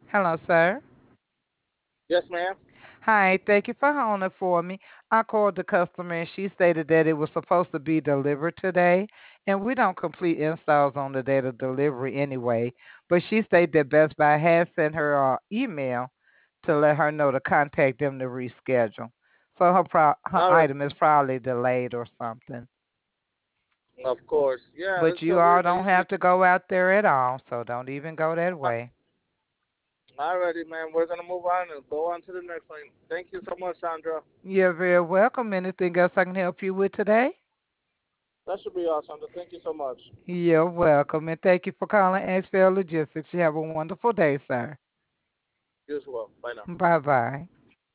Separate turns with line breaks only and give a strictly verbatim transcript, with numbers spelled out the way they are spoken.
Hello, sir.
Yes, ma'am.
Hi, thank you for holding for me. I called the customer and she stated that it was supposed to be delivered today, and we don't complete installs on the date of delivery anyway. But she stated that Best Buy has sent her an email to let her know to contact them to reschedule. So her pro- her
All right.
item is probably delayed or something.
Of course. Yeah,
But
it's
you
so
all
weird. They
don't
usually.
have to go out there at all, so don't even go that way.
Alrighty, man. We're gonna move on and go on to the next one. Thank you so much, Sandra.
You're very welcome. Anything else I can help you with today?
That should be all, Sandra. Thank you so much.
You're welcome, and thank you for calling X L Logistics. You have a wonderful day, sir.
You as well. Bye now.
Bye bye.